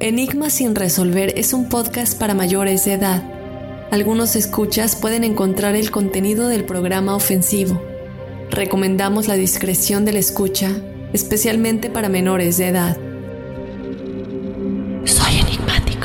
Enigmas sin resolver es un podcast para mayores de edad. Algunos escuchas pueden encontrar el contenido del programa ofensivo. Recomendamos la discreción de la escucha, especialmente para menores de edad. Soy enigmático.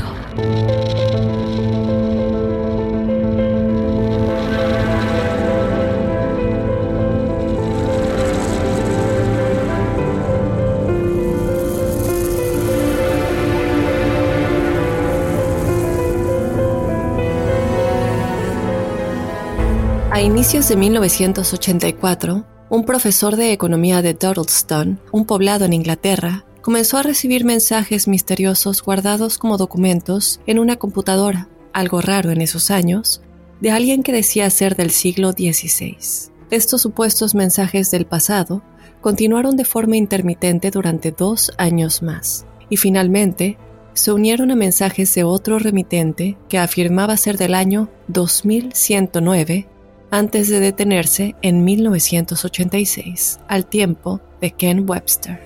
A inicios de 1984, un profesor de economía de Dudleston, un poblado en Inglaterra, comenzó a recibir mensajes misteriosos guardados como documentos en una computadora, algo raro en esos años, de alguien que decía ser del siglo XVI. Estos supuestos mensajes del pasado continuaron de forma intermitente durante 2 años más, y finalmente se unieron a mensajes de otro remitente que afirmaba ser del año 2109, antes de detenerse en 1986, al tiempo de Ken Webster.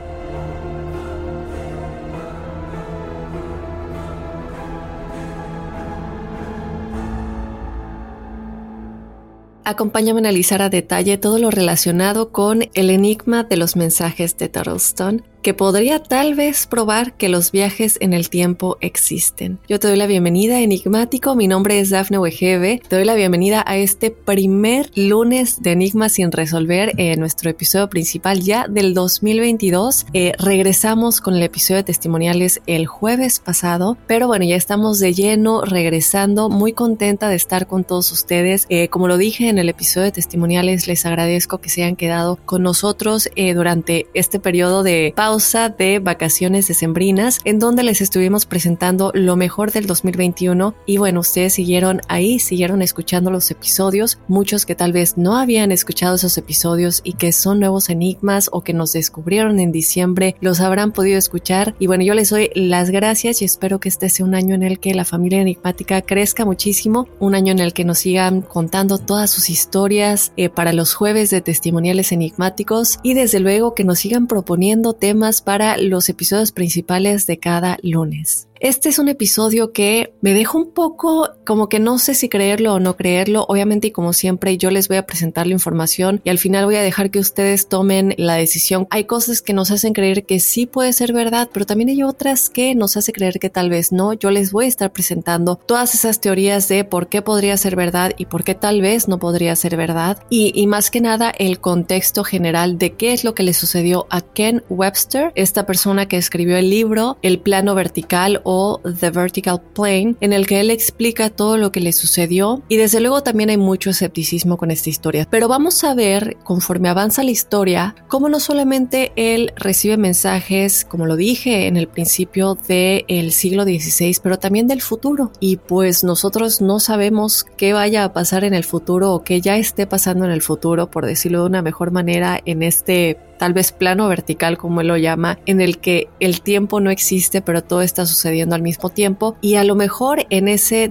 Acompáñame a analizar a detalle todo lo relacionado con el enigma de los mensajes de Dudleston, que podría tal vez probar que los viajes en el tiempo existen. Yo te doy la bienvenida, enigmático. Mi nombre es Dafne Wegebe. Te doy la bienvenida a este primer lunes de Enigmas sin resolver, nuestro episodio principal ya del 2022. Regresamos con el episodio de testimoniales el jueves pasado, pero bueno, ya estamos de lleno regresando. Muy contenta de estar con todos ustedes. Como lo dije en el episodio de testimoniales, les agradezco que se hayan quedado con nosotros durante este periodo de pausa de vacaciones decembrinas, en donde les estuvimos presentando lo mejor del 2021 y bueno, ustedes siguieron ahí, siguieron escuchando los episodios, muchos que tal vez no habían escuchado esos episodios y que son nuevos enigmas o que nos descubrieron en diciembre, los habrán podido escuchar y bueno, yo les doy las gracias y espero que este sea un año en el que la familia enigmática crezca muchísimo, un año en el que nos sigan contando todas sus historias para los jueves de testimoniales enigmáticos y desde luego que nos sigan proponiendo temas para los episodios principales de cada lunes. Este es un episodio que me deja un poco como que no sé si creerlo o no creerlo. Obviamente y como siempre yo les voy a presentar la información y al final voy a dejar que ustedes tomen la decisión. Hay cosas que nos hacen creer que sí puede ser verdad, pero también hay otras que nos hacen creer que tal vez no. Yo les voy a estar presentando todas esas teorías de por qué podría ser verdad y por qué tal vez no podría ser verdad. Y más que nada el contexto general de qué es lo que le sucedió a Ken Webster, esta persona que escribió el libro El plano vertical o The Vertical Plane, en el que él explica todo lo que le sucedió y desde luego también hay mucho escepticismo con esta historia. Pero vamos a ver, conforme avanza la historia, cómo no solamente él recibe mensajes, como lo dije en el principio, del siglo XVI, pero también del futuro. Y pues nosotros no sabemos qué vaya a pasar en el futuro o qué ya esté pasando en el futuro, por decirlo de una mejor manera, en este tal vez plano vertical, como él lo llama, en el que el tiempo no existe, pero todo está sucediendo al mismo tiempo. Y a lo mejor en ese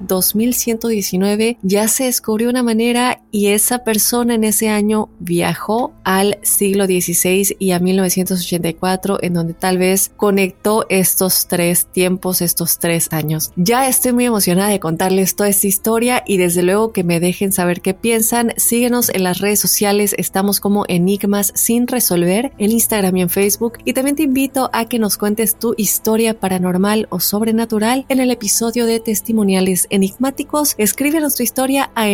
2119 ya se descubrió una manera y esa persona en ese año viajó al siglo XVI y a 1984, en donde tal vez conectó estos 3 tiempos, estos 3 años. Ya estoy muy emocionada de contarles toda esta historia y desde luego que me dejen saber qué piensan. Síguenos en las redes sociales, estamos como Enigmas sin resolver en Instagram y en Facebook, y también te invito a que nos cuentes tu historia paranormal o sobrenatural en el episodio de testimoniales enigmáticos. Escríbenos tu historia a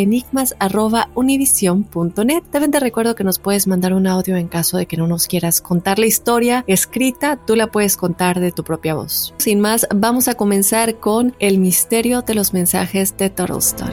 enigmas@univision.net. También te recuerdo que nos puedes mandar un audio en caso de que no nos quieras contar la historia escrita, tú la puedes contar de tu propia voz. Sin más, vamos a comenzar con el misterio de los mensajes de Dudleston.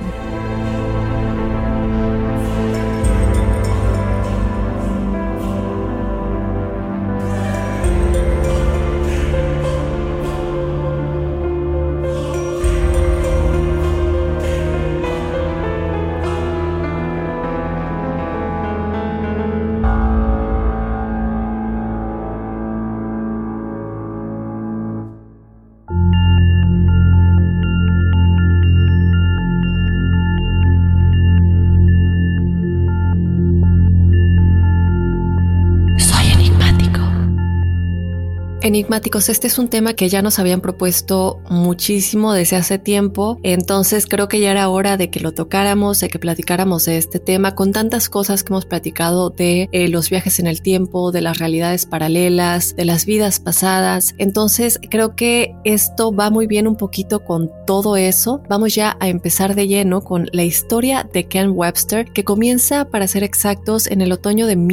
enigmáticos, este es un tema que ya nos habían propuesto muchísimo desde hace tiempo, entonces creo que ya era hora de que lo tocáramos, de que platicáramos de este tema, con tantas cosas que hemos platicado de los viajes en el tiempo, de las realidades paralelas, de las vidas pasadas. Entonces creo que esto va muy bien un poquito con todo eso. Vamos ya a empezar de lleno con la historia de Ken Webster, que comienza, para ser exactos, en el otoño de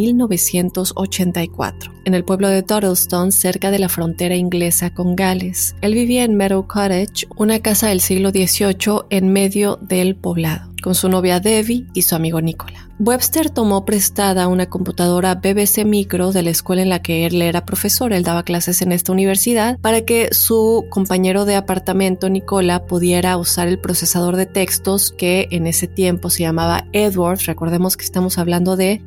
1984, en el pueblo de Dawdlestone, cerca de la frontera inglesa con Gales. Él vivía en Meadow Cottage, una casa del siglo XVIII en medio del poblado, con su novia Debbie y su amigo Nicola. Webster tomó prestada una computadora BBC Micro de la escuela en la que él era profesor. Él daba clases en esta universidad, para que su compañero de apartamento, Nicola, pudiera usar el procesador de textos que en ese tiempo se llamaba Edward. Recordemos que estamos hablando de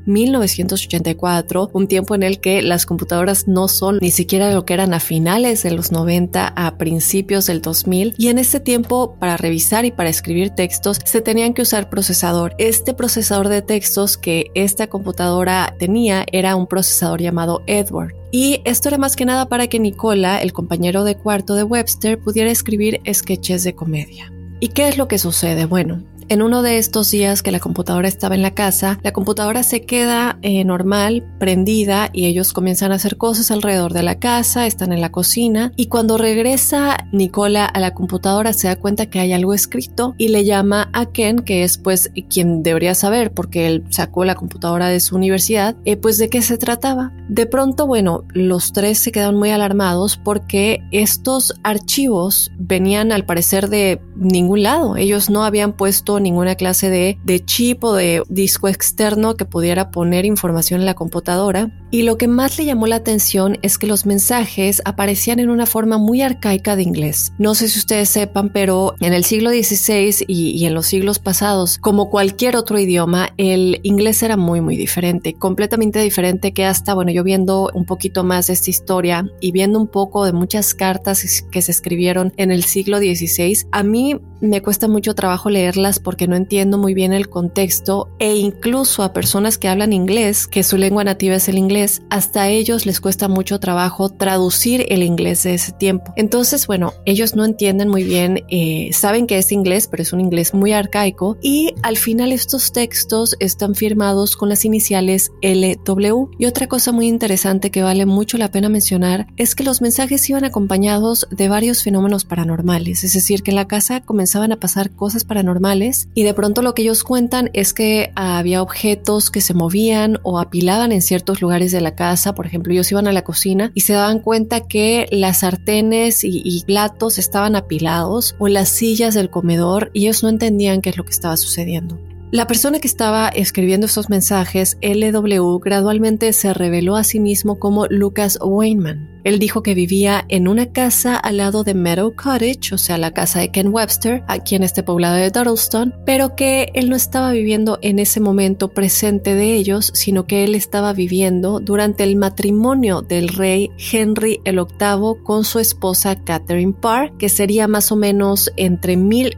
1984, un tiempo en el que las computadoras no son ni siquiera lo que eran a finales de los 90, a principios del 2000, y en ese tiempo, para revisar y para escribir textos, se tenían que usar procesador. Este procesador de textos que esta computadora tenía era un procesador llamado Edward. Y esto era más que nada para que Nicola, el compañero de cuarto de Webster, pudiera escribir sketches de comedia. ¿Y qué es lo que sucede? Bueno, en uno de estos días que la computadora estaba en la casa, la computadora se queda normal, prendida, y ellos comienzan a hacer cosas alrededor de la casa, están en la cocina, y cuando regresa Nicola a la computadora se da cuenta que hay algo escrito y le llama a Ken, que es pues quien debería saber porque él sacó la computadora de su universidad, pues de qué se trataba. De pronto, bueno, los tres se quedan muy alarmados porque estos archivos venían al parecer de ningún lado. Ellos no habían puesto ninguna clase de chip o de disco externo que pudiera poner información en la computadora. Y lo que más le llamó la atención es que los mensajes aparecían en una forma muy arcaica de inglés. No sé si ustedes sepan, pero en el siglo XVI y en los siglos pasados, como cualquier otro idioma, el inglés era muy diferente, completamente diferente, que hasta, bueno, yo viendo un poquito más de esta historia y viendo un poco de muchas cartas que se escribieron en el siglo XVI, a mí me cuesta mucho trabajo leerlas porque no entiendo muy bien el contexto, e incluso a personas que hablan inglés, que su lengua nativa es el inglés, hasta a ellos les cuesta mucho trabajo traducir el inglés de ese tiempo. Entonces, bueno, ellos no entienden muy bien, saben que es inglés, pero es un inglés muy arcaico, y al final estos textos están firmados con las iniciales LW. Y otra cosa muy interesante que vale mucho la pena mencionar es que los mensajes iban acompañados de varios fenómenos paranormales, es decir, que en la casa comenzaban a pasar cosas paranormales, y de pronto lo que ellos cuentan es que había objetos que se movían o apilaban en ciertos lugares de la casa. Por ejemplo, ellos iban a la cocina y se daban cuenta que las sartenes y platos estaban apilados, o las sillas del comedor, y ellos no entendían qué es lo que estaba sucediendo. La persona que estaba escribiendo estos mensajes, LW, gradualmente se reveló a sí mismo como Lucas Weinman. Él dijo que vivía en una casa al lado de Meadow Cottage, o sea, la casa de Ken Webster, aquí en este poblado de Dawdlestone, pero que él no estaba viviendo en ese momento presente de ellos, sino que él estaba viviendo durante el matrimonio del rey Henry el VIII con su esposa Catherine Parr, que sería más o menos entre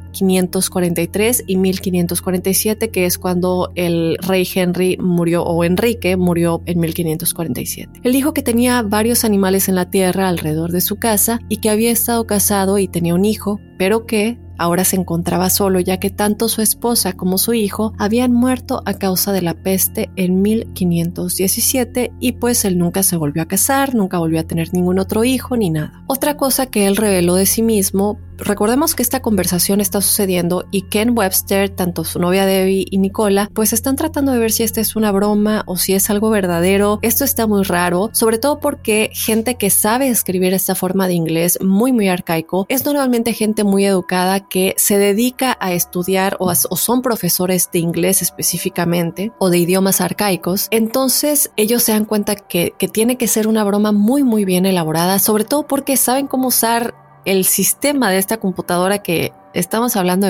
1543 y 1547, que es cuando el rey Henry murió, o Enrique murió en 1547. Él dijo que tenía varios animales en la tierra alrededor de su casa y que había estado casado y tenía un hijo, pero que ahora se encontraba solo, ya que tanto su esposa como su hijo habían muerto a causa de la peste en 1517, y pues él nunca se volvió a casar, nunca volvió a tener ningún otro hijo ni nada. Otra cosa que él reveló de sí mismo, recordemos que esta conversación está sucediendo y Ken Webster, tanto su novia Debbie y Nicola, pues están tratando de ver si esta es una broma o si es algo verdadero. Esto está muy raro, sobre todo porque gente que sabe escribir esta forma de inglés muy arcaico es normalmente gente muy educada que se dedica a estudiar o son profesores de inglés específicamente, o de idiomas arcaicos. Entonces ellos se dan cuenta que tiene que ser una broma muy bien elaborada, sobre todo porque saben cómo usar el sistema de esta computadora que estamos hablando de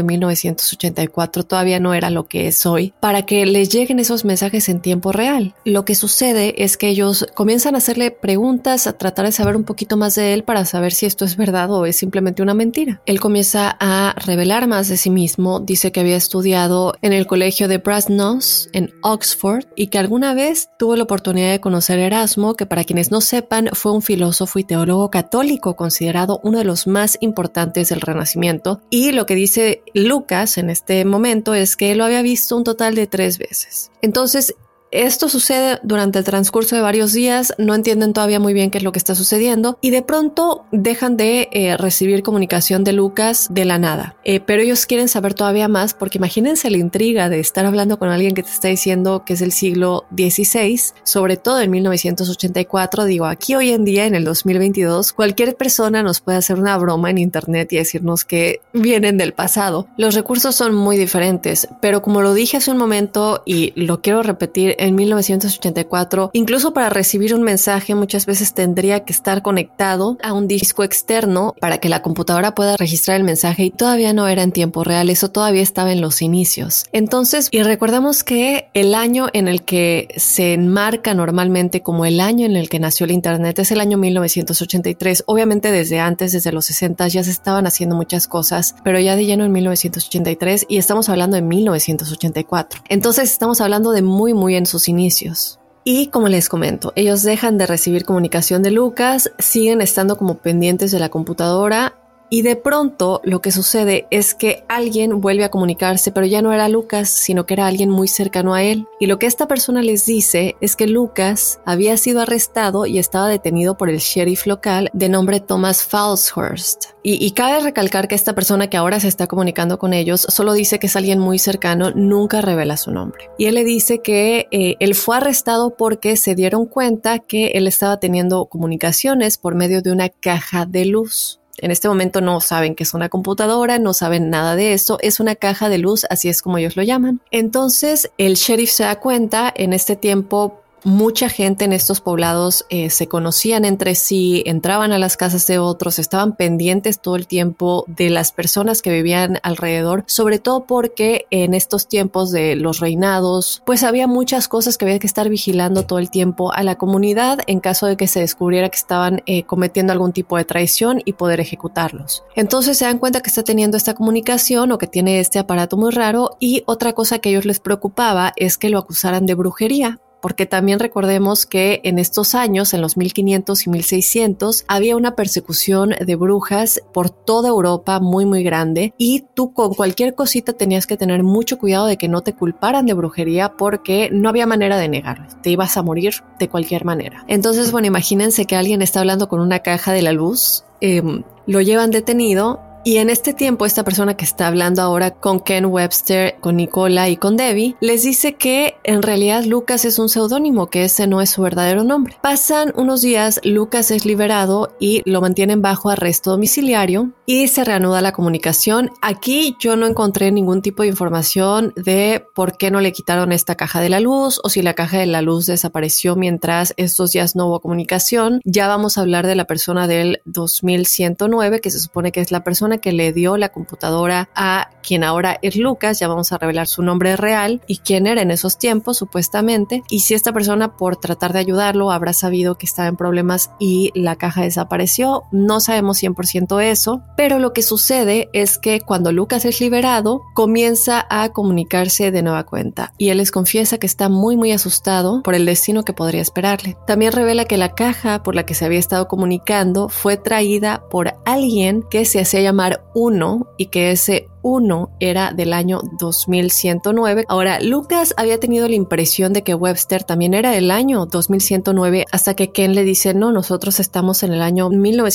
1984, todavía no era lo que es hoy, para que les lleguen esos mensajes en tiempo real. Lo que sucede es que ellos comienzan a hacerle preguntas, a tratar de saber un poquito más de él para saber si esto es verdad o es simplemente una mentira. Él comienza a revelar más de sí mismo, dice que había estudiado en el colegio de Brasenose en Oxford y que alguna vez tuvo la oportunidad de conocer a Erasmo, que para quienes no sepan fue un filósofo y teólogo católico considerado uno de los más importantes del Renacimiento, y lo que dice Lucas en este momento es que él lo había visto un total de 3 veces. Entonces, esto sucede durante el transcurso de varios días, no entienden todavía muy bien qué es lo que está sucediendo y de pronto dejan de recibir comunicación de Lucas de la nada. Pero ellos quieren saber todavía más porque imagínense la intriga de estar hablando con alguien que te está diciendo que es del siglo XVI, sobre todo en 1984. Digo, aquí hoy en día en el 2022 cualquier persona nos puede hacer una broma en internet y decirnos que vienen del pasado. Los recursos son muy diferentes, pero como lo dije hace un momento y lo quiero repetir, en 1984, incluso para recibir un mensaje muchas veces tendría que estar conectado a un disco externo para que la computadora pueda registrar el mensaje y todavía no era en tiempo real, eso todavía estaba en los inicios. Entonces, y recordemos que el año en el que se enmarca normalmente como el año en el que nació el internet es el año 1983. Obviamente desde antes, desde los 60 ya se estaban haciendo muchas cosas, pero ya de lleno en 1983 y estamos hablando de 1984. Entonces estamos hablando de muy en sus inicios. Y como les comento, ellos dejan de recibir comunicación de Lucas, siguen estando como pendientes de la computadora y de pronto lo que sucede es que alguien vuelve a comunicarse, pero ya no era Lucas, sino que era alguien muy cercano a él. Y lo que esta persona les dice es que Lucas había sido arrestado y estaba detenido por el sheriff local de nombre Thomas Falshurst. Y cabe recalcar que esta persona que ahora se está comunicando con ellos solo dice que es alguien muy cercano, nunca revela su nombre. Y él le dice que él fue arrestado porque se dieron cuenta que él estaba teniendo comunicaciones por medio de una caja de luz. En este momento no saben que es una computadora, no saben nada de esto, es una caja de luz, así es como ellos lo llaman. Entonces el sheriff se da cuenta, en este tiempo mucha gente en estos poblados se conocían entre sí, entraban a las casas de otros, estaban pendientes todo el tiempo de las personas que vivían alrededor, sobre todo porque en estos tiempos de los reinados, pues había muchas cosas que había que estar vigilando todo el tiempo a la comunidad en caso de que se descubriera que estaban cometiendo algún tipo de traición y poder ejecutarlos. Entonces se dan cuenta que está teniendo esta comunicación o que tiene este aparato muy raro, y otra cosa que a ellos les preocupaba es que lo acusaran de brujería. Porque también recordemos que en estos años, en los 1500 y 1600, había una persecución de brujas por toda Europa muy grande, y tú con cualquier cosita tenías que tener mucho cuidado de que no te culparan de brujería porque no había manera de negarlo, te ibas a morir de cualquier manera. Entonces, bueno, imagínense que alguien está hablando con una caja de la luz, lo llevan detenido. Y en este tiempo, esta persona que está hablando ahora con Ken Webster, con Nicola y con Debbie, les dice que en realidad Lucas es un seudónimo, que ese no es su verdadero nombre. Pasan unos días, Lucas es liberado y lo mantienen bajo arresto domiciliario y se reanuda la comunicación. Aquí yo no encontré ningún tipo de información de por qué no le quitaron esta caja de la luz o si la caja de la luz desapareció mientras estos días no hubo comunicación. Ya vamos a hablar de la persona del 2109, que se supone que es la persona que le dio la computadora a quien ahora es Lucas. Ya vamos a revelar su nombre real y quién era en esos tiempos supuestamente, y si esta persona por tratar de ayudarlo habrá sabido que estaba en problemas y la caja desapareció. No sabemos 100% eso, pero lo que sucede es que cuando Lucas es liberado comienza a comunicarse de nueva cuenta y él les confiesa que está muy asustado por el destino que podría esperarle. También revela que la caja por la que se había estado comunicando fue traída por alguien que se hacía llamar Uno y que ese uno era del año 2109. Ahora, Lucas había tenido la impresión de que Webster también era del año 2109 hasta que Ken le dice, no, nosotros estamos en el año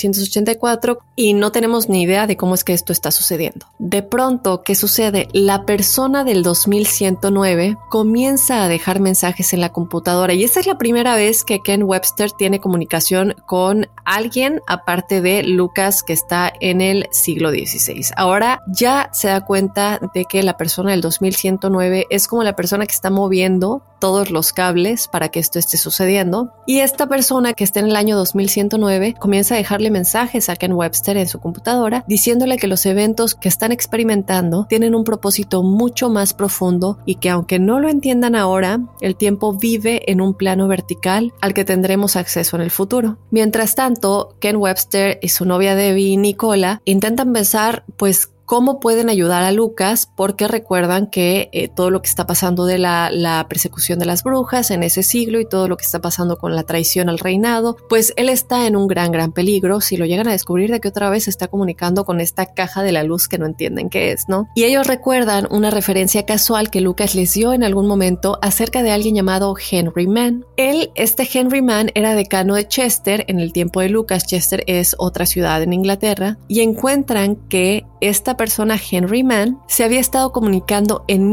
1984 y no tenemos ni idea de cómo es que esto está sucediendo. De pronto, ¿qué sucede? La persona del 2109 comienza a dejar mensajes en la computadora y esta es la primera vez que Ken Webster tiene comunicación con alguien aparte de Lucas, que está en el siglo XVI. Ahora ya se da cuenta de que la persona del 2109 es como la persona que está moviendo todos los cables para que esto esté sucediendo. Y esta persona que está en el año 2109 comienza a dejarle mensajes a Ken Webster en su computadora diciéndole que los eventos que están experimentando tienen un propósito mucho más profundo y que aunque no lo entiendan ahora, el tiempo vive en un plano vertical al que tendremos acceso en el futuro. Mientras tanto, Ken Webster y su novia Debbie, Nicola, intentan pensar cómo pueden ayudar a Lucas, porque recuerdan que todo lo que está pasando de la persecución de las brujas en ese siglo y todo lo que está pasando con la traición al reinado, pues él está en un gran peligro si lo llegan a descubrir de que otra vez se está comunicando con esta caja de la luz que no entienden qué es, ¿no? Y ellos recuerdan una referencia casual que Lucas les dio en algún momento acerca de alguien llamado Henry Mann. Este Henry Mann era decano de Chester en el tiempo de Lucas. Chester es otra ciudad en Inglaterra, y encuentran que esta persona, Henry Mann, se había estado comunicando en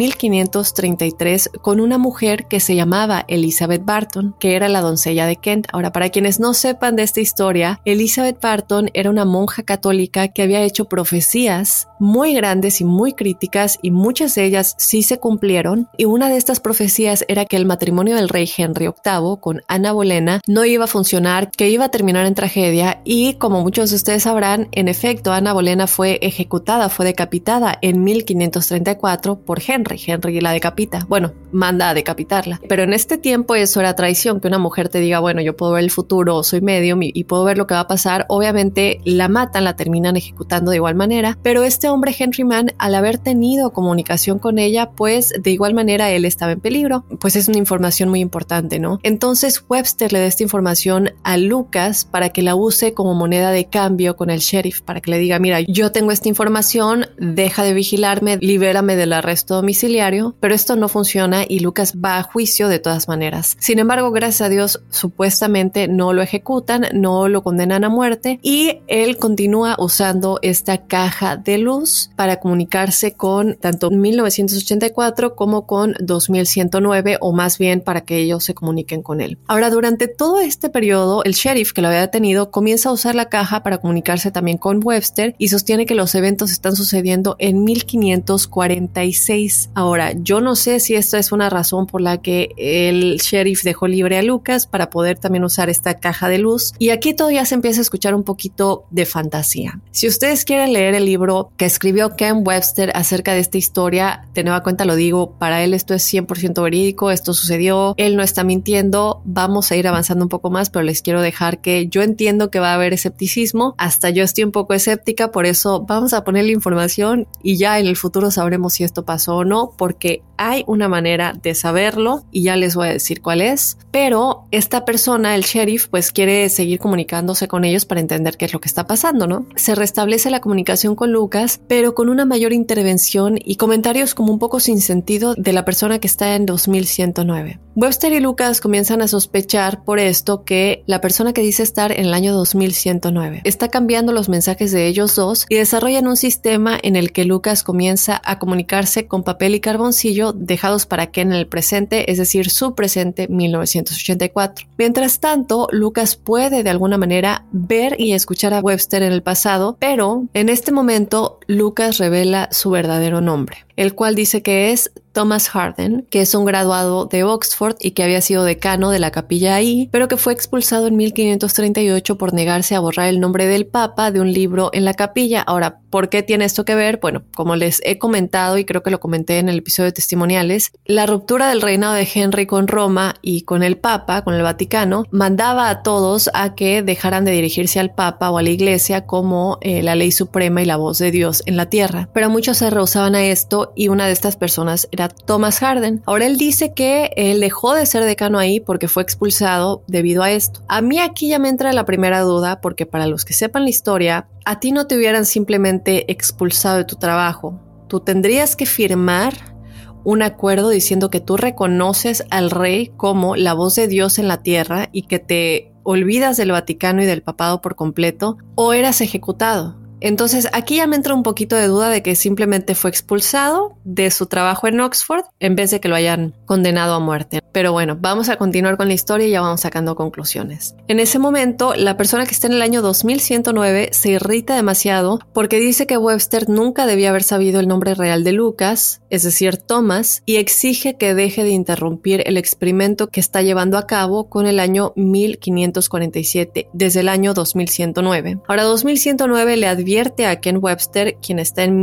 1533 con una mujer que se llamaba Elizabeth Barton, que era la doncella de Kent. Ahora, para quienes no sepan de esta historia, Elizabeth Barton era una monja católica que había hecho profecías muy grandes y muy críticas, y muchas de ellas sí se cumplieron, y una de estas profecías era que el matrimonio del rey Henry VIII con Ana Bolena no iba a funcionar, que iba a terminar en tragedia, y como muchos de ustedes sabrán, en efecto, Ana Bolena fue fue decapitada en 1534 por Henry. Henry la decapita, manda a decapitarla. Pero en este tiempo eso era traición, que una mujer te diga, yo puedo ver el futuro, soy medium y puedo ver lo que va a pasar. Obviamente la matan, la terminan ejecutando de igual manera, pero este hombre Henry Mann, al haber tenido comunicación con ella, pues de igual manera él estaba en peligro. Pues es una información muy importante, ¿no? Entonces Webster le da esta información a Lucas para que la use como moneda de cambio con el sheriff, para que le diga, mira, yo tengo esta información, deja de vigilarme, libérame del arresto domiciliario, pero esto no funciona y Lucas va a juicio de todas maneras. Sin embargo, gracias a Dios, supuestamente no lo ejecutan, no lo condenan a muerte, y él continúa usando esta caja de luz para comunicarse con tanto 1984 como con 2109, o más bien para que ellos se comuniquen con él. Ahora, durante todo este periodo, el sheriff que lo había detenido comienza a usar la caja para comunicarse también con Webster y sostiene que los eventos están sucediendo en 1546. Ahora, yo no sé si esta es una razón por la que el sheriff dejó libre a Lucas para poder también usar esta caja de luz, y aquí todavía se empieza a escuchar un poquito de fantasía. Si ustedes quieren leer el libro que escribió Ken Webster acerca de esta historia, de nueva cuenta lo digo, para él esto es 100% verídico, esto sucedió, él no está mintiendo. Vamos a ir avanzando un poco más, pero les quiero dejar que yo entiendo que va a haber escepticismo, hasta yo estoy un poco escéptica, por eso vamos a poner la información y ya en el futuro sabremos si esto pasó o no, porque hay una manera de saberlo y ya les voy a decir cuál es. Pero esta persona, el sheriff, pues quiere seguir comunicándose con ellos para entender qué es lo que está pasando, ¿no? Se restablece la comunicación con Lucas, pero con una mayor intervención y comentarios como un poco sin sentido de la persona que está en 2109. Webster y Lucas comienzan a sospechar por esto que la persona que dice estar en el año 2109 está cambiando los mensajes de ellos dos, y desarrollan un sistema en el que Lucas comienza a comunicarse con papel y carboncillo dejados para Ken en el presente, es decir, su presente 1984. Mientras tanto, Lucas puede de alguna manera ver y escuchar a Webster en el pasado, pero en este momento Lucas revela su verdadero nombre, el cual dice que es Thomas Harden, que es un graduado de Oxford y que había sido decano de la capilla ahí, pero que fue expulsado en 1538 por negarse a borrar el nombre del Papa de un libro en la capilla. Ahora, ¿por qué tiene esto que ver? Bueno, como les he comentado y creo que lo comenté en el episodio de testimoniales, la ruptura del reinado de Henry con Roma y con el Papa, con el Vaticano, mandaba a todos a que dejaran de dirigirse al Papa o a la Iglesia como la ley suprema y la voz de Dios en la tierra. Pero muchos se rehusaban a esto, y una de estas personas era Thomas Harden. Ahora él dice que él dejó de ser decano ahí porque fue expulsado debido a esto. A mí aquí ya me entra la primera duda, porque para los que sepan la historia, a ti no te hubieran simplemente expulsado de tu trabajo. Tú tendrías que firmar un acuerdo diciendo que tú reconoces al rey como la voz de Dios en la tierra y que te olvidas del Vaticano y del papado por completo, o eras ejecutado. Entonces aquí ya me entra un poquito de duda de que simplemente fue expulsado de su trabajo en Oxford en vez de que lo hayan condenado a muerte. Pero bueno, vamos a continuar con la historia y ya vamos sacando conclusiones. En ese momento, la persona que está en el año 2109 se irrita demasiado porque dice que Webster nunca debía haber sabido el nombre real de Lucas, es decir, Thomas, y exige que deje de interrumpir el experimento que está llevando a cabo con el año 1547, desde el año 2109. Ahora, 2109 le advierte a Ken Webster, quien está en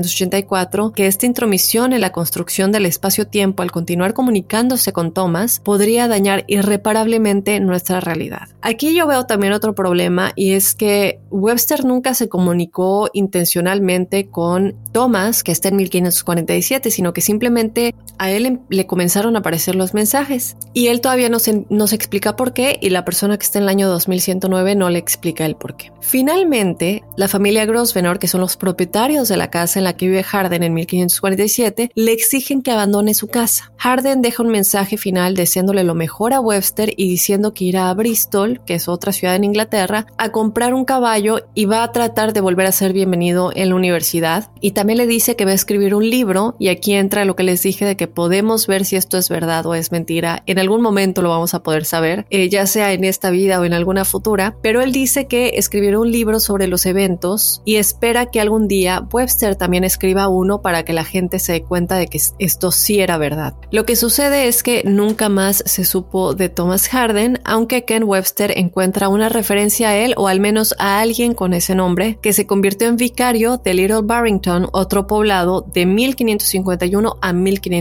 1984, que esta intromisión en la construcción del espacio-tiempo al continuar comunicándose con Thomas podría dañar irreparablemente nuestra realidad. Aquí yo veo también otro problema, y es que Webster nunca se comunicó intencionalmente con Thomas, que está en 1547, sino que simplemente a él le comenzaron a aparecer los mensajes y él todavía no se explica por qué, y la persona que está en el año 2109 no le explica el por qué. Finalmente, la familia Grosvenor, que son los propietarios de la casa en la que vive Harden en 1547, le exigen que abandone su casa. Harden deja un mensaje final deseándole lo mejor a Webster y diciendo que irá a Bristol, que es otra ciudad en Inglaterra, a comprar un caballo y va a tratar de volver a ser bienvenido en la universidad. Y también le dice que va a escribir un libro, y aquí entra lo que les dije de que podemos ver si esto es verdad o es mentira. En algún momento lo vamos a poder saber, ya sea en esta vida o en alguna futura, pero él dice que escribirá un libro sobre los eventos y espera que algún día Webster también escriba uno para que la gente se dé cuenta de que esto sí era verdad. Lo que sucede es que nunca más se supo de Thomas Harden, aunque Ken Webster encuentra una referencia a él, o al menos a alguien con ese nombre, que se convirtió en vicario de Little Barrington, otro poblado, de 1551 a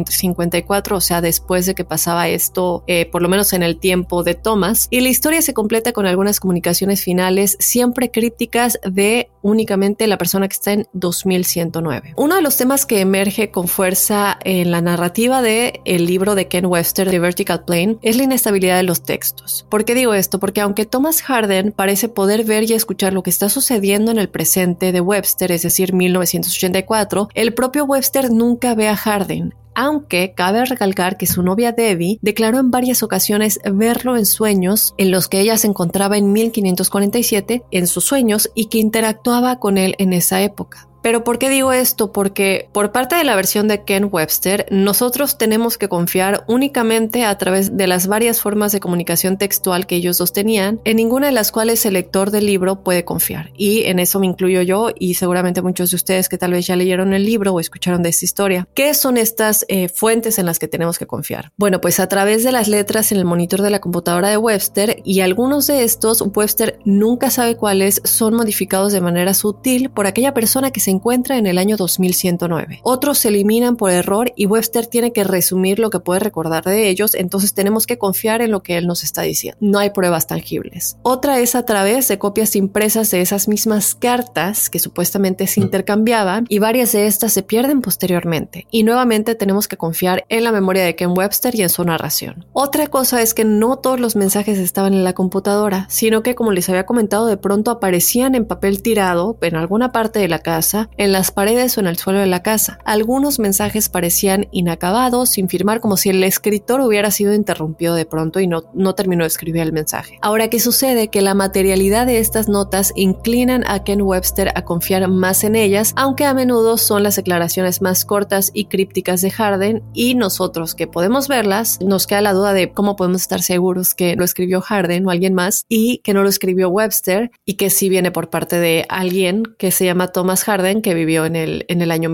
1554, o sea, después de que pasaba esto, por lo menos en el tiempo de Thomas, y la historia se completa con algunas comunicaciones finales, siempre crípticas, de únicamente la persona que está en 2109. Uno de los temas que emerge con fuerza en la narrativa del libro de Ken Webster, The Vertical Plane, es la inestabilidad de los textos. ¿Por qué digo esto? Porque aunque Thomas Harden parece poder ver y escuchar lo que está sucediendo en el presente de Webster, es decir, 1984, el propio Webster nunca ve a Harden. Aunque cabe recalcar que su novia Debbie declaró en varias ocasiones verlo en sueños en los que ella se encontraba en 1547 en sus sueños y que interactuaba con él en esa época. Pero ¿por qué digo esto? Porque por parte de la versión de Ken Webster, nosotros tenemos que confiar únicamente a través de las varias formas de comunicación textual que ellos dos tenían, en ninguna de las cuales el lector del libro puede confiar. Y en eso me incluyo yo, y seguramente muchos de ustedes que tal vez ya leyeron el libro o escucharon de esta historia. ¿Qué son estas fuentes en las que tenemos que confiar? Bueno, pues a través de las letras en el monitor de la computadora de Webster, y algunos de estos, Webster nunca sabe cuáles son modificados de manera sutil por aquella persona que se encuentra en el año 2109. Otros se eliminan por error y Webster tiene que resumir lo que puede recordar de ellos, entonces tenemos que confiar en lo que él nos está diciendo. No hay pruebas tangibles. Otra es a través de copias impresas de esas mismas cartas que supuestamente se intercambiaban, y varias de estas se pierden posteriormente. Y nuevamente tenemos que confiar en la memoria de Ken Webster y en su narración. Otra cosa es que no todos los mensajes estaban en la computadora, sino que, como les había comentado, de pronto aparecían en papel tirado en alguna parte de la casa, en las paredes o en el suelo de la casa. Algunos mensajes parecían inacabados, sin firmar, como si el escritor hubiera sido interrumpido de pronto y no terminó de escribir el mensaje. Ahora, ¿qué sucede? Que la materialidad de estas notas inclinan a Ken Webster a confiar más en ellas, aunque a menudo son las declaraciones más cortas y crípticas de Harden, y nosotros que podemos verlas, nos queda la duda de cómo podemos estar seguros que lo escribió Harden o alguien más y que no lo escribió Webster, y que sí viene por parte de alguien que se llama Thomas Harden, que vivió en el año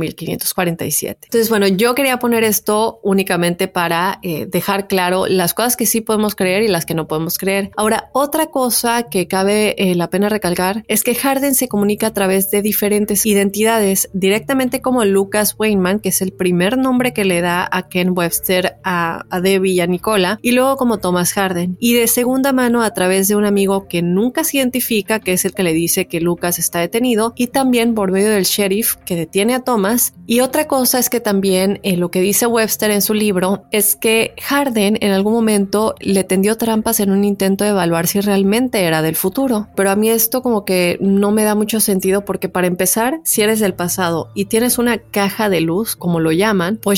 1547. Entonces, bueno, yo quería poner esto únicamente para dejar claro las cosas que sí podemos creer y las que no podemos creer. Ahora, otra cosa que cabe la pena recalcar es que Harden se comunica a través de diferentes identidades, directamente como Lucas Weinman, que es el primer nombre que le da a Ken Webster, a Debbie y a Nicola, y luego como Thomas Harden, y de segunda mano a través de un amigo que nunca se identifica, que es el que le dice que Lucas está detenido, y también por medio del sheriff que detiene a Thomas. Y otra cosa es que también lo que dice Webster en su libro es que Harden en algún momento le tendió trampas en un intento de evaluar si realmente era del futuro, pero a mí esto como que no me da mucho sentido, porque para empezar, si eres del pasado y tienes una caja de luz, como lo llaman, pues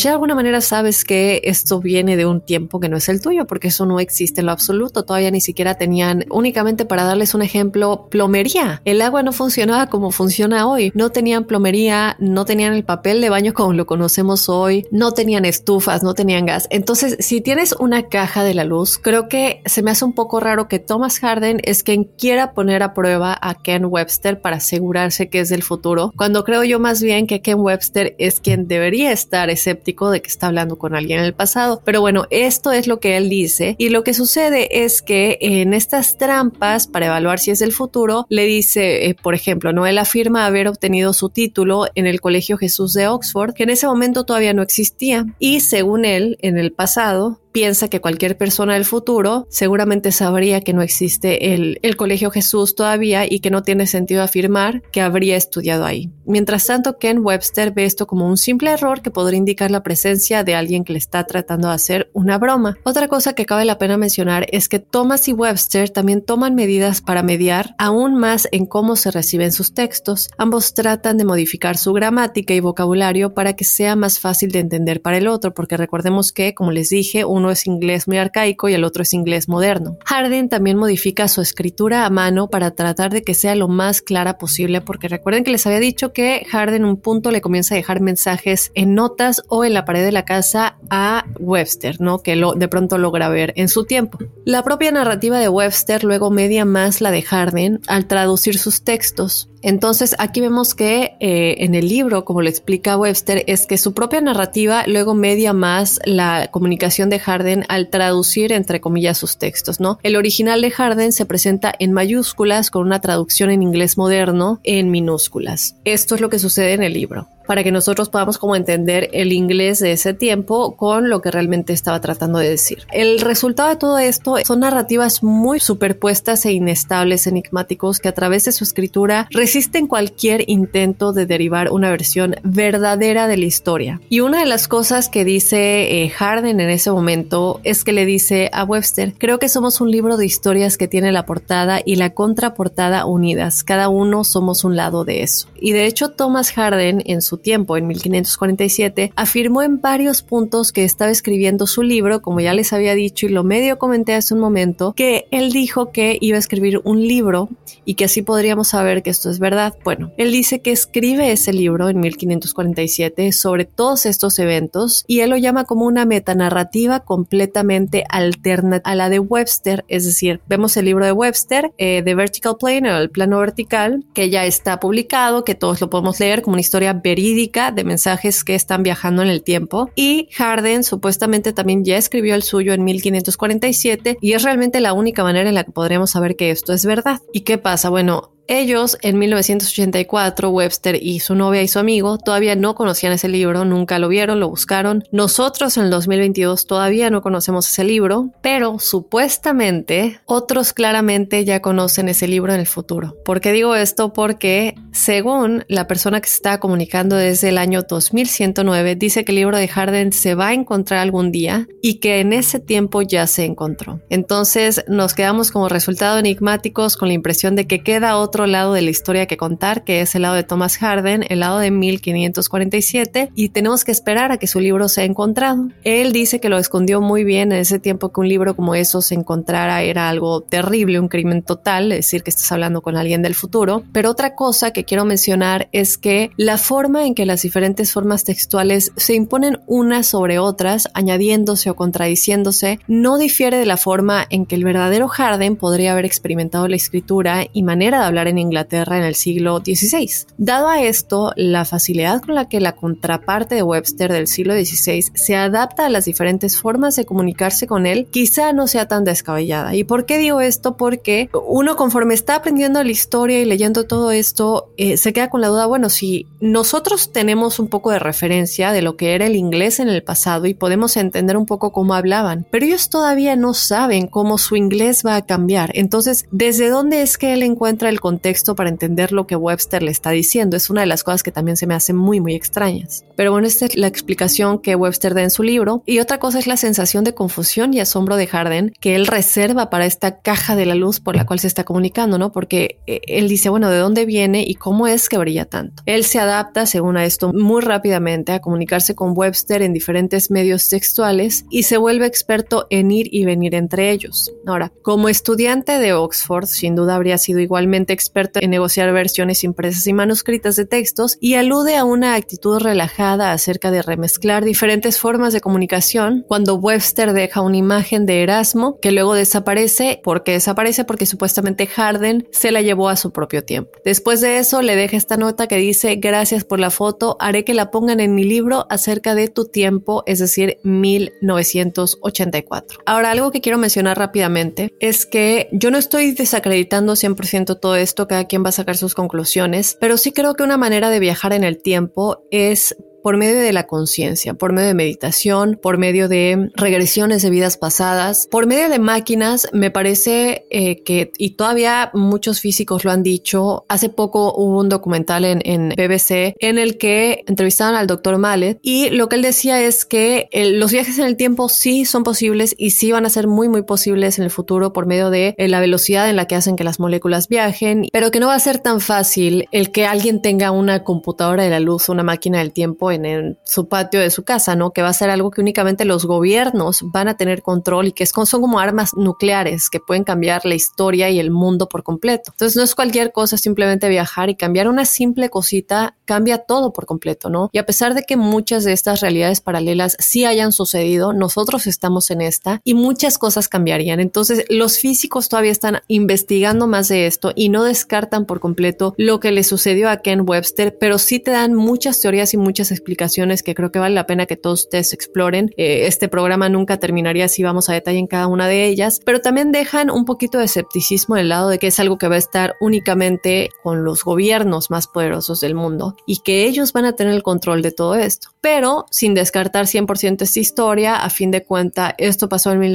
de alguna manera sabes que esto viene de un tiempo que no es el tuyo, porque eso no existe en lo absoluto. Todavía ni siquiera tenían, únicamente para darles un ejemplo, plomería. El agua no funcionaba como funciona hoy. No tenían plomería, no tenían el papel de baño como lo conocemos hoy, no tenían estufas, no tenían gas. Entonces, si tienes una caja de la luz, creo que se me hace un poco raro que Thomas Harden es quien quiera poner a prueba a Ken Webster para asegurarse que es del futuro, cuando creo yo más bien que Ken Webster es quien debería estar escéptico de que está hablando con alguien en el pasado. Pero bueno, esto es lo que él dice, y lo que sucede es que en estas trampas para evaluar si es del futuro, le dice, por ejemplo, ¿no? Él afirma haber obtenido su título en el Colegio Jesús de Oxford, que en ese momento todavía no existía, y según él, en el pasado, piensa que cualquier persona del futuro seguramente sabría que no existe el Colegio Jesús todavía y que no tiene sentido afirmar que habría estudiado ahí. Mientras tanto, Ken Webster ve esto como un simple error que podría indicar la presencia de alguien que le está tratando de hacer una broma. Otra cosa que cabe la pena mencionar es que Thomas y Webster también toman medidas para mediar aún más en cómo se reciben sus textos. Ambos tratan de modificar su gramática y vocabulario para que sea más fácil de entender para el otro, porque recordemos que, como les dije, uno es inglés muy arcaico y el otro es inglés moderno. Harden también modifica su escritura a mano para tratar de que sea lo más clara posible, porque recuerden que les había dicho que Harden en un punto le comienza a dejar mensajes en notas o en la pared de la casa a Webster, ¿no? Que de pronto logra ver en su tiempo. La propia narrativa de Webster luego media más la de Harden al traducir sus textos. Entonces aquí vemos que en el libro, como lo explica Webster, es que su propia narrativa luego media más la comunicación de Harden al traducir entre comillas sus textos, ¿no? El original de Harden se presenta en mayúsculas con una traducción en inglés moderno en minúsculas. Esto es lo que sucede en el libro, para que nosotros podamos como entender el inglés de ese tiempo con lo que realmente estaba tratando de decir. El resultado de todo esto son narrativas muy superpuestas e inestables, enigmáticos, que a través de su escritura resisten cualquier intento de derivar una versión verdadera de la historia. Y una de las cosas que dice Harden en ese momento es que le dice a Webster: creo que somos un libro de historias que tiene la portada y la contraportada unidas. Cada uno somos un lado de eso. Y de hecho Thomas Harden en su tiempo, en 1547, afirmó en varios puntos que estaba escribiendo su libro, como ya les había dicho y lo medio comenté hace un momento, que él dijo que iba a escribir un libro y que así podríamos saber que esto es verdad. Bueno, él dice que escribe ese libro en 1547 sobre todos estos eventos y él lo llama como una metanarrativa completamente alterna a la de Webster, es decir, vemos el libro de Webster, The Vertical Plane, o el plano vertical, que ya está publicado, que todos lo podemos leer como una historia verídica de mensajes que están viajando en el tiempo, y Harden supuestamente también ya escribió el suyo en 1547 y es realmente la única manera en la que podremos saber que esto es verdad. ¿Y qué pasa? Bueno, ellos en 1984, Webster y su novia y su amigo todavía no conocían ese libro, nunca lo vieron, lo buscaron. Nosotros en el 2022 todavía no conocemos ese libro, pero supuestamente otros claramente ya conocen ese libro en el futuro. ¿Por qué digo esto? Porque según la persona que se está comunicando desde el año 2109, dice que el libro de Harden se va a encontrar algún día y que en ese tiempo ya se encontró. Entonces nos quedamos como resultado enigmáticos con la impresión de que queda otro lado de la historia que contar, que es el lado de Thomas Harden, el lado de 1547, y tenemos que esperar a que su libro sea encontrado. Él dice que lo escondió muy bien en ese tiempo, que un libro como eso se encontrara era algo terrible, un crimen total, es decir, que estás hablando con alguien del futuro. Pero otra cosa que quiero mencionar es que la forma en que las diferentes formas textuales se imponen unas sobre otras, añadiéndose o contradiciéndose, no difiere de la forma en que el verdadero Harden podría haber experimentado la escritura y manera de hablar en Inglaterra en el siglo XVI. Dado a esto, la facilidad con la que la contraparte de Webster del siglo XVI se adapta a las diferentes formas de comunicarse con él, quizá no sea tan descabellada. ¿Y por qué digo esto? Porque uno, conforme está aprendiendo la historia y leyendo todo esto, se queda con la duda, bueno, si nosotros tenemos un poco de referencia de lo que era el inglés en el pasado y podemos entender un poco cómo hablaban, pero ellos todavía no saben cómo su inglés va a cambiar. Entonces, ¿desde dónde es que él encuentra el contexto para entender lo que Webster le está diciendo. Es una de las cosas que también se me hacen muy, muy extrañas. Pero bueno, esta es la explicación que Webster da en su libro. Y otra cosa es la sensación de confusión y asombro de Harden que él reserva para esta caja de la luz por la cual se está comunicando, ¿no? Porque él dice, bueno, ¿de dónde viene y cómo es que brilla tanto? Él se adapta, según a esto, muy rápidamente a comunicarse con Webster en diferentes medios textuales y se vuelve experto en ir y venir entre ellos. Ahora, como estudiante de Oxford, sin duda habría sido igualmente experto en negociar versiones impresas y manuscritas de textos, y alude a una actitud relajada acerca de remezclar diferentes formas de comunicación cuando Webster deja una imagen de Erasmo que luego desaparece. ¿Por qué desaparece? Porque supuestamente Harden se la llevó a su propio tiempo. Después de eso le deja esta nota que dice: gracias por la foto, haré que la pongan en mi libro acerca de tu tiempo, es decir, 1984. Ahora, algo que quiero mencionar rápidamente es que yo no estoy desacreditando 100% todo esto, cada quien va a sacar sus conclusiones, pero sí creo que una manera de viajar en el tiempo es por medio de la conciencia, por medio de meditación, por medio de regresiones de vidas pasadas, por medio de máquinas. Me parece que, y todavía muchos físicos lo han dicho, hace poco hubo un documental en BBC en el que entrevistaron al Dr. Mallet, y lo que él decía es que los viajes en el tiempo sí son posibles y sí van a ser muy, muy posibles en el futuro por medio de la velocidad en la que hacen que las moléculas viajen, pero que no va a ser tan fácil el que alguien tenga una computadora de la luz, una máquina del tiempo en su patio de su casa, ¿no? Que va a ser algo que únicamente los gobiernos van a tener control y que son como armas nucleares que pueden cambiar la historia y el mundo por completo. Entonces no es cualquier cosa simplemente viajar, y cambiar una simple cosita cambia todo por completo, ¿no? Y a pesar de que muchas de estas realidades paralelas sí hayan sucedido, nosotros estamos en esta y muchas cosas cambiarían. Entonces los físicos todavía están investigando más de esto y no descartan por completo lo que le sucedió a Ken Webster, pero sí te dan muchas teorías y muchas explicaciones que creo que vale la pena que todos ustedes exploren. Este programa nunca terminaría si vamos a detalle en cada una de ellas, pero también dejan un poquito de escepticismo en el lado de que es algo que va a estar únicamente con los gobiernos más poderosos del mundo y que ellos van a tener el control de todo esto, pero sin descartar 100% esta historia. A fin de cuentas, esto pasó en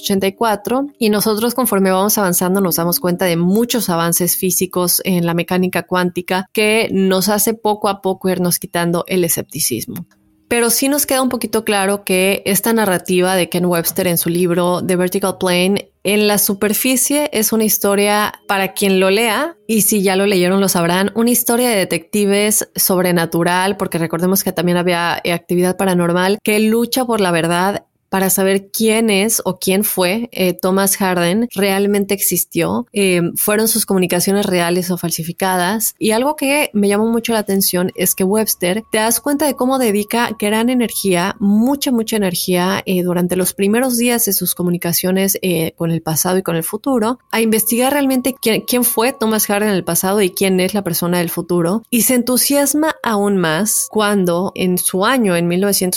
1984 y nosotros, conforme vamos avanzando, nos damos cuenta de muchos avances físicos en la mecánica cuántica que nos hace poco a poco irnos quitando el escepticismo. Pero sí nos queda un poquito claro que esta narrativa de Ken Webster en su libro The Vertical Plane, en la superficie es una historia, para quien lo lea, y si ya lo leyeron lo sabrán, una historia de detectives sobrenatural, porque recordemos que también había actividad paranormal, que lucha por la verdad para saber quién es o quién fue Thomas Harden, realmente existió, fueron sus comunicaciones reales o falsificadas. Y algo que me llamó mucho la atención es que Webster, te das cuenta de cómo dedica gran energía, mucha energía durante los primeros días de sus comunicaciones con el pasado y con el futuro, a investigar realmente quién fue Thomas Harden en el pasado y quién es la persona del futuro. Y se entusiasma aún más cuando en su año, en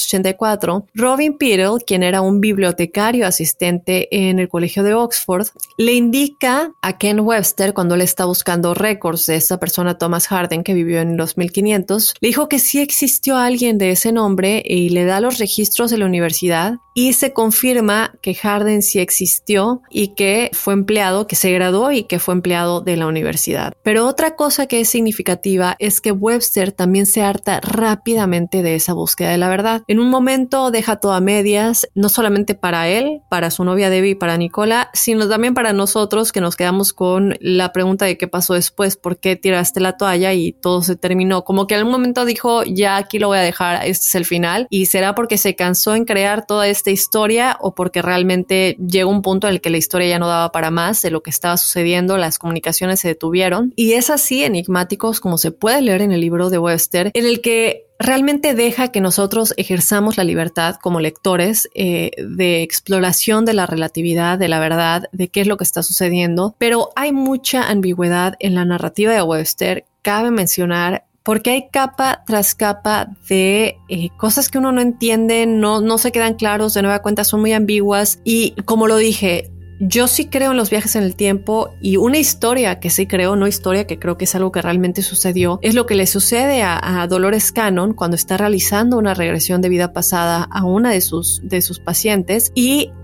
1984, Robin Peetle, quien era un bibliotecario asistente en el colegio de Oxford, le indica a Ken Webster, cuando le está buscando récords de esta persona Thomas Harden que vivió en los 1500, le dijo que sí existió alguien de ese nombre y le da los registros de la universidad y se confirma que Harden sí existió y que fue empleado, que se graduó y que fue empleado de la universidad. Pero otra cosa que es significativa es que Webster también se harta rápidamente de esa búsqueda de la verdad. En un momento deja todo a medias, no solamente para él, para su novia Debbie y para Nicola, sino también para nosotros, que nos quedamos con la pregunta de qué pasó después, por qué tiraste la toalla y todo se terminó. Como que en algún momento dijo, ya aquí lo voy a dejar, este es el final, y será porque se cansó en crear toda esta historia o porque realmente llegó un punto en el que la historia ya no daba para más de lo que estaba sucediendo, las comunicaciones se detuvieron. Y es así enigmáticos como se puede leer en el libro de Webster, en el que realmente deja que nosotros ejerzamos la libertad como lectores de exploración de la relatividad, de la verdad, de qué es lo que está sucediendo, pero hay mucha ambigüedad en la narrativa de Webster. Cabe mencionar porque hay capa tras capa de cosas que uno no entiende, no se quedan claros, de nueva cuenta son muy ambiguas y, como lo dije, yo sí creo en los viajes en el tiempo, y una historia que sí creo, no historia que creo que es algo que realmente sucedió, es lo que le sucede a Dolores Cannon cuando está realizando una regresión de vida pasada a una de sus pacientes, y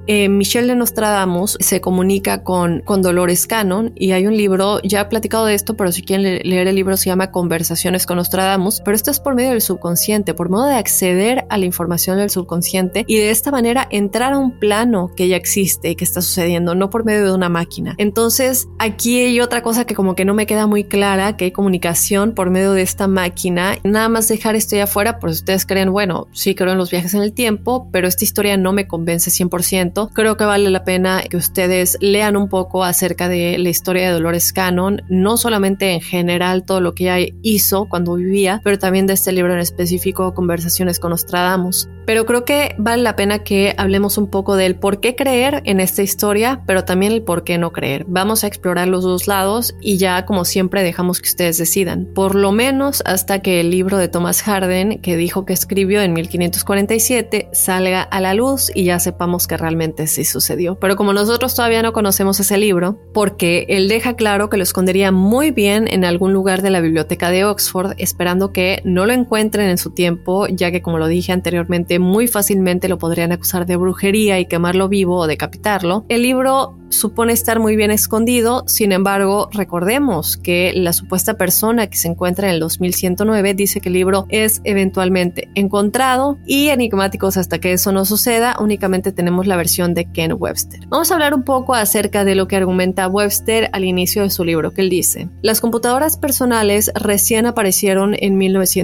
Michelle de Nostradamus se comunica con Dolores Cannon y hay un libro, ya he platicado de esto, pero si quieren leer el libro se llama Conversaciones con Nostradamus, pero esto es por medio del subconsciente, por modo de acceder a la información del subconsciente y de esta manera entrar a un plano que ya existe y que está sucediendo, no por medio de una máquina. Entonces aquí hay otra cosa que como que no me queda muy clara, que hay comunicación por medio de esta máquina. Nada más dejar esto ya afuera, pues ustedes creen, bueno, sí creo en los viajes en el tiempo, pero esta historia no me convence 100%. Creo que vale la pena que ustedes lean un poco acerca de la historia de Dolores Cannon, no solamente en general todo lo que ella hizo cuando vivía, pero también de este libro en específico, Conversaciones con Nostradamus. Pero creo que vale la pena que hablemos un poco del por qué creer en esta historia, pero también el por qué no creer. Vamos a explorar los dos lados y ya, como siempre, dejamos que ustedes decidan. Por lo menos hasta que el libro de Thomas Harden, que dijo que escribió en 1547, salga a la luz y ya sepamos que realmente sí sucedió. Pero como nosotros todavía no conocemos ese libro, porque él deja claro que lo escondería muy bien en algún lugar de la biblioteca de Oxford, esperando que no lo encuentren en su tiempo, ya que, como lo dije anteriormente, muy fácilmente lo podrían acusar de brujería y quemarlo vivo o decapitarlo. El libro supone estar muy bien escondido, sin embargo, recordemos que la supuesta persona que se encuentra en el 2109 dice que el libro es eventualmente encontrado y enigmáticos hasta que eso no suceda, únicamente tenemos la versión de Ken Webster. Vamos a hablar un poco acerca de lo que argumenta Webster al inicio de su libro, que él dice: las computadoras personales recién aparecieron en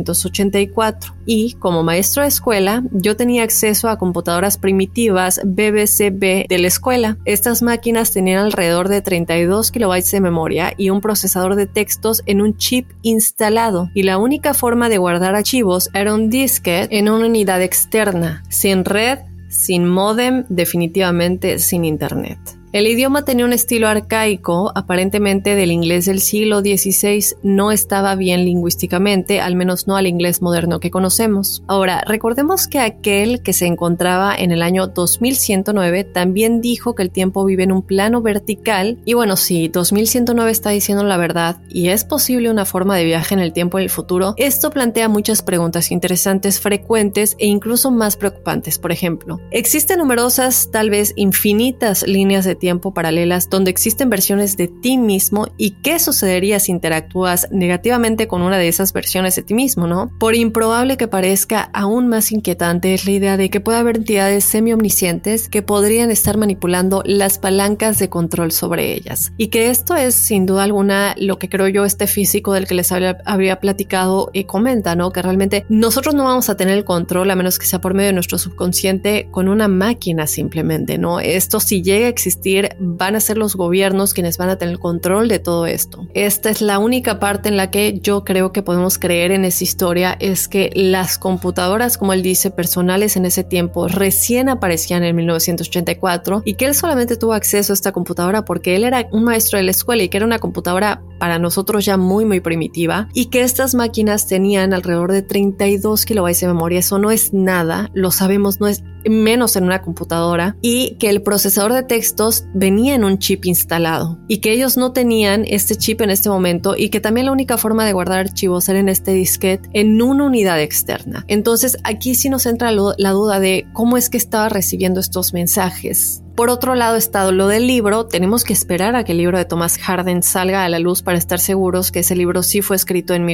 1984 y, como maestro de escuela, yo tenía acceso a computadoras primitivas BBCB de la escuela. Estas máquinas tenían alrededor de 32 kilobytes de memoria y un procesador de textos en un chip instalado, y la única forma de guardar archivos era un disquete en una unidad externa, sin red, sin módem, definitivamente sin internet. El idioma tenía un estilo arcaico, aparentemente del inglés del siglo XVI, no estaba bien lingüísticamente, al menos no al inglés moderno que conocemos. Ahora, recordemos que aquel que se encontraba en el año 2109 también dijo que el tiempo vive en un plano vertical, y bueno, si 2109 está diciendo la verdad y es posible una forma de viaje en el tiempo en el futuro, esto plantea muchas preguntas interesantes, frecuentes e incluso más preocupantes. Por ejemplo, existen numerosas, tal vez infinitas líneas de tiempo paralelas donde existen versiones de ti mismo, y qué sucedería si interactúas negativamente con una de esas versiones de ti mismo, ¿no? Por improbable que parezca, aún más inquietante es la idea de que pueda haber entidades semi-omniscientes que podrían estar manipulando las palancas de control sobre ellas, y que esto es sin duda alguna lo que creo yo este físico del que les había platicado y comenta, ¿no? Que realmente nosotros no vamos a tener el control a menos que sea por medio de nuestro subconsciente con una máquina simplemente, ¿no? Esto, si llega a existir, van a ser los gobiernos quienes van a tener el control de todo esto. Esta es la única parte en la que yo creo que podemos creer en esa historia, es que las computadoras, como él dice, personales en ese tiempo recién aparecían en 1984, y que él solamente tuvo acceso a esta computadora porque él era un maestro de la escuela y que era una computadora para nosotros ya muy muy primitiva, y que estas máquinas tenían alrededor de 32 kilobytes de memoria. Eso no es nada, lo sabemos, no es menos en una computadora, y que el procesador de textos venía en un chip instalado y que ellos no tenían este chip en este momento, y que también la única forma de guardar archivos era en este disquete en una unidad externa. Entonces aquí sí nos entra la duda de cómo es que estaba recibiendo estos mensajes. Por otro lado está lo del libro. Tenemos que esperar a que el libro de Thomas Harden salga a la luz para estar seguros que ese libro sí fue escrito en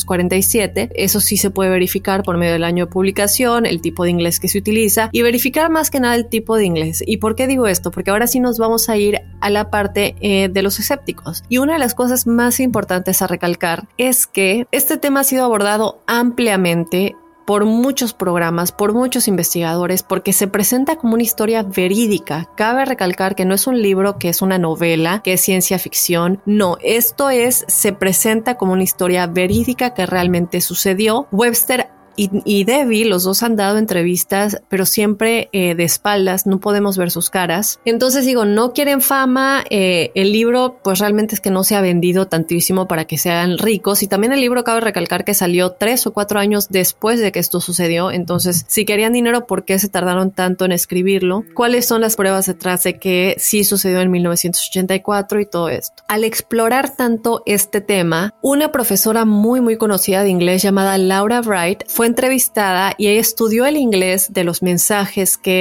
1547. Eso sí se puede verificar por medio del año de publicación, el tipo de inglés que se utiliza, y verificar más que nada el tipo de inglés. ¿Y por qué digo esto? Porque ahora sí nos vamos a ir a la parte de los escépticos. Y una de las cosas más importantes a recalcar es que este tema ha sido abordado ampliamente por muchos programas, por muchos investigadores, porque se presenta como una historia verídica. Cabe recalcar que no es un libro, que es una novela, que es ciencia ficción. No, se presenta como una historia verídica que realmente sucedió. Webster y Debbie, los dos han dado entrevistas, pero siempre de espaldas, no podemos ver sus caras. Entonces digo, no quieren fama, el libro pues realmente es que no se ha vendido tantísimo para que sean ricos, y también el libro cabe recalcar que salió 3 o 4 años después de que esto sucedió. Entonces, si querían dinero, ¿por qué se tardaron tanto en escribirlo? ¿Cuáles son las pruebas detrás de que sí sucedió en 1984 y todo esto? Al explorar tanto este tema, una profesora muy muy conocida de inglés llamada Laura Wright fue entrevistada, y ella estudió el inglés de los mensajes que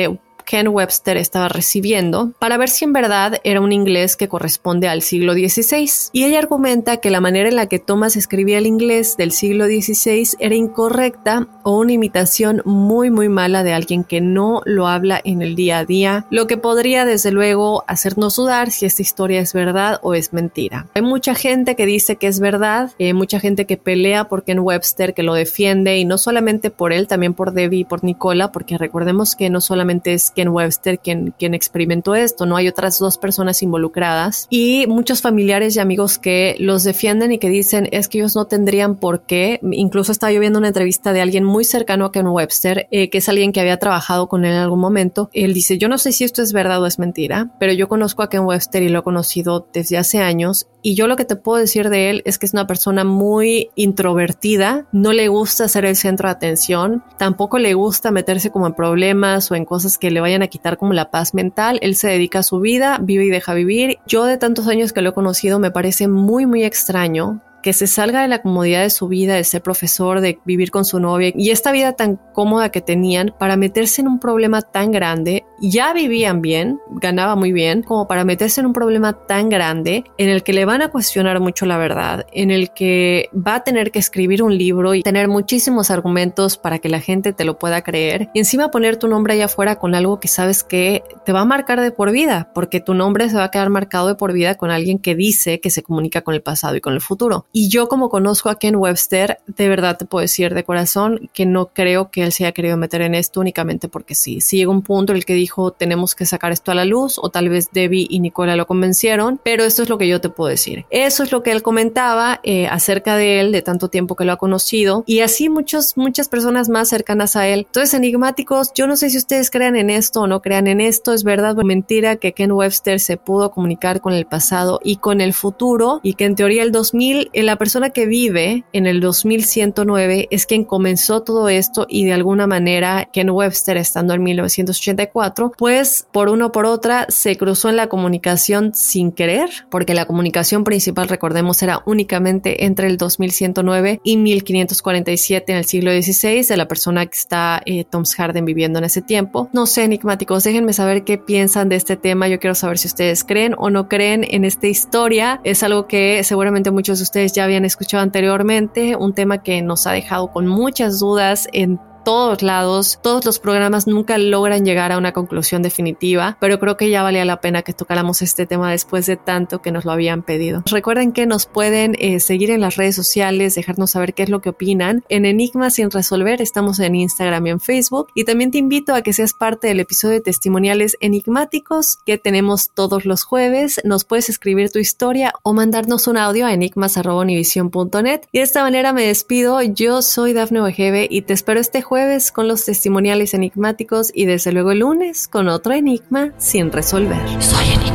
Ken Webster estaba recibiendo para ver si en verdad era un inglés que corresponde al siglo XVI. Y ella argumenta que la manera en la que Thomas escribía el inglés del siglo XVI era incorrecta o una imitación muy mala de alguien que no lo habla en el día a día, lo que podría desde luego hacernos dudar si esta historia es verdad o es mentira. Hay mucha gente que dice que es verdad, mucha gente que pelea por Ken Webster, que lo defiende, y no solamente por él, también por Debbie y por Nicola, porque recordemos que no solamente es Ken Webster quien experimentó esto, no hay otras dos personas involucradas, y muchos familiares y amigos que los defienden y que dicen es que ellos no tendrían por qué. Incluso estaba yo viendo una entrevista de alguien muy cercano a Ken Webster, que es alguien que había trabajado con él en algún momento. Él dice, yo no sé si esto es verdad o es mentira, pero yo conozco a Ken Webster y lo he conocido desde hace años, y yo lo que te puedo decir de él es que es una persona muy introvertida, no le gusta ser el centro de atención, tampoco le gusta meterse como en problemas o en cosas que le vayan a quitar como la paz mental. Él se dedica a su vida, vive y deja vivir. Yo de tantos años que lo he conocido me parece muy extraño que se salga de la comodidad de su vida, de ser profesor, de vivir con su novia y esta vida tan cómoda que tenían para meterse en un problema tan grande. Ya vivían bien, ganaba muy bien, como para meterse en un problema tan grande en el que le van a cuestionar mucho la verdad, en el que va a tener que escribir un libro y tener muchísimos argumentos para que la gente te lo pueda creer, y encima poner tu nombre allá afuera con algo que sabes que te va a marcar de por vida, porque tu nombre se va a quedar marcado de por vida con alguien que dice que se comunica con el pasado y con el futuro. Y yo, como conozco a Ken Webster, de verdad te puedo decir de corazón que no creo que él se haya querido meter en esto únicamente porque sí. Sí llegó un punto en el que dijo tenemos que sacar esto a la luz, o tal vez Debbie y Nicola lo convencieron, pero esto es lo que yo te puedo decir. Eso es lo que él comentaba acerca de él, de tanto tiempo que lo ha conocido, y así muchas personas más cercanas a él. Entonces, enigmáticos, yo no sé si ustedes crean en esto o no crean en esto, es verdad o mentira que Ken Webster se pudo comunicar con el pasado y con el futuro, y que en teoría el 2000, la persona que vive en el 2109 es quien comenzó todo esto, y de alguna manera Ken Webster, estando en 1984, pues por una o por otra se cruzó en la comunicación sin querer, porque la comunicación principal, recordemos, era únicamente entre el 2109 y 1547 en el siglo XVI, de la persona que está Thomas Harden viviendo en ese tiempo. No sé, enigmáticos, déjenme saber qué piensan de este tema. Yo quiero saber si ustedes creen o no creen en esta historia. Es algo que seguramente muchos de ustedes ya habían escuchado anteriormente, un tema que nos ha dejado con muchas dudas en todos lados. Todos los programas nunca logran llegar a una conclusión definitiva, pero creo que ya valía la pena que tocáramos este tema después de tanto que nos lo habían pedido. Recuerden que nos pueden seguir en las redes sociales, dejarnos saber qué es lo que opinan. En Enigmas sin resolver estamos en Instagram y en Facebook, y también te invito a que seas parte del episodio de testimoniales enigmáticos que tenemos todos los jueves. Nos puedes escribir tu historia o mandarnos un audio a enigmas@univision.net, y de esta manera me despido. Yo soy Dafne Wegebe y te espero este jueves con los testimoniales enigmáticos, y desde luego el lunes con otro enigma sin resolver. Soy enigma.